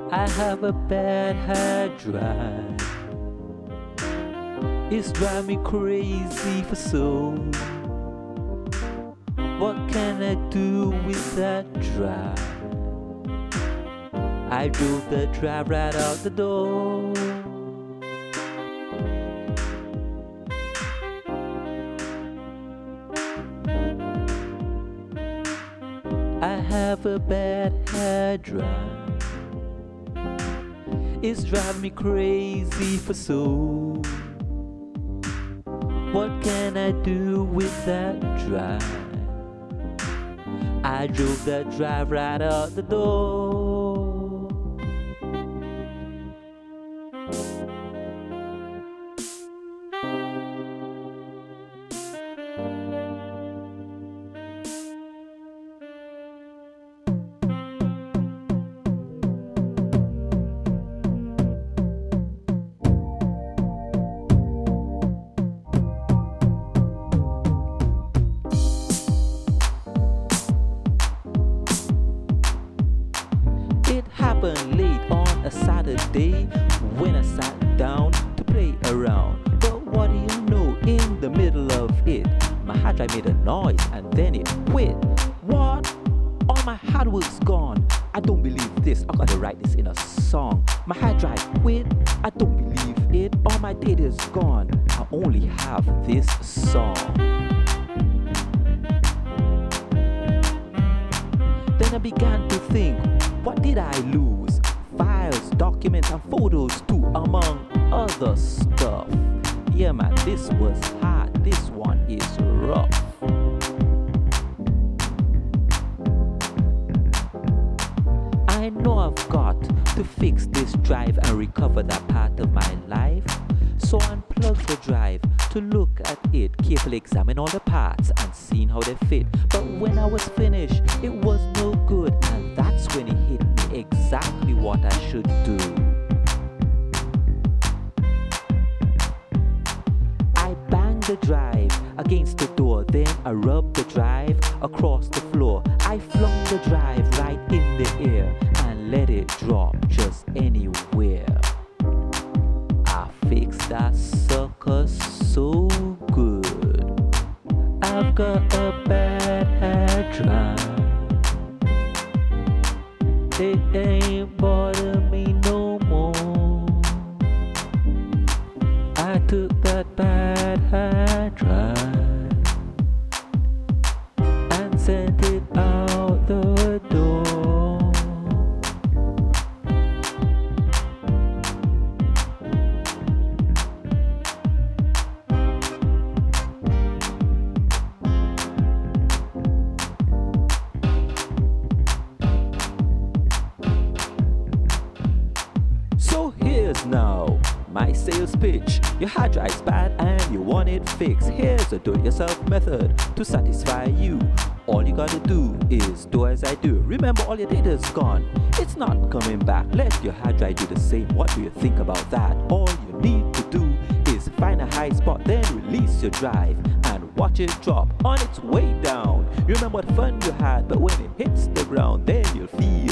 I have a bad hard drive. It's driving me crazy for so. What can I do with that drive? I drove the drive right out the door. I have a bad hard drive. It's driving me crazy for so. What can I do with that drive? I drove that drive right out the door. Happened late on a Saturday when I sat down to play around. But what do you know, in the middle of it, my hard drive made a noise and then it quit. What? All my hard work's gone. I don't believe this. I gotta write this in a song. My hard drive quit. I don't believe it. All my data's gone. I only have this song. Then I began to think, what did I lose? Files, documents, and photos too, among other stuff. Yeah man, this was hard. This one is rough. I know I've got to fix this drive and recover that part of my life. So I unplugged the drive to look at it, carefully examine all the parts and seeing how they fit. But when I was finished, it was no good, and that's when it hit me exactly what I should do. I banged the drive against the door, then I rubbed the drive across the floor. I flung the drive right in the air and let it drop just anywhere. I fixed that sucker so good. I've got a bad hard drive. It ain't bothering me no more. I took that bad hard drive and sent it out the door. Now, my sales pitch. Your hard drive's bad and you want it fixed. Here's a do-it-yourself method to satisfy you. All you gotta do is do as I do. Remember, all your data's gone. It's not coming back. Let your hard drive do the same. What do you think about that? All you need to do is find a high spot, then release your drive and watch it drop on its way down. Remember what fun you had, but when it hits the ground, then you'll feel